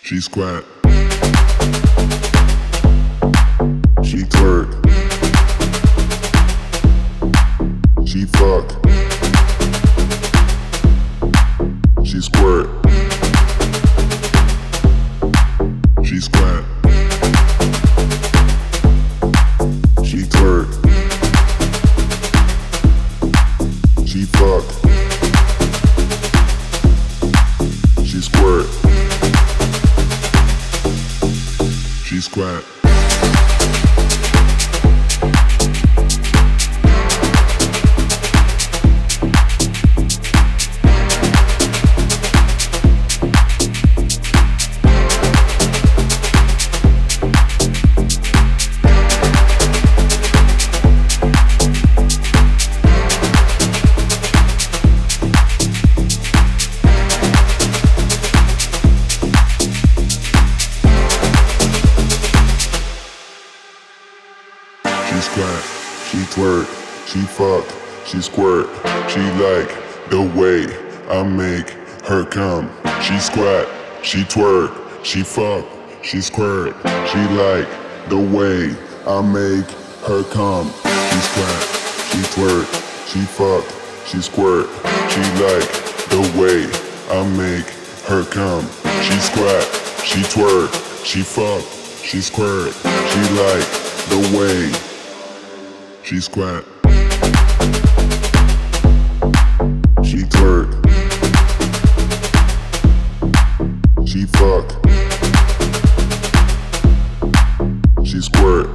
She squat. She twerk. She fuck. She squirt. She squat. She twerk. She fuck. She squirt. She squat. She squat, she twerk, she fuck, she squirt. She like the way I make her come. She squat, she twerk, she fuck, she squirt. She like the way I make her come. She squat, she twerk, she fuck, she squirt. She like the way I make her come. She squat, she twerk, she fuck, she squirt. She like the way. She squat. She twerk. She fuck. She squirt.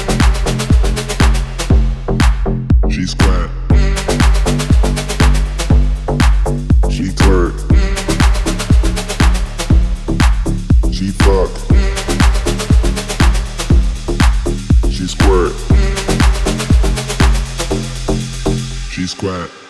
She squat. She twerk. She fuck. She squirt. She squat.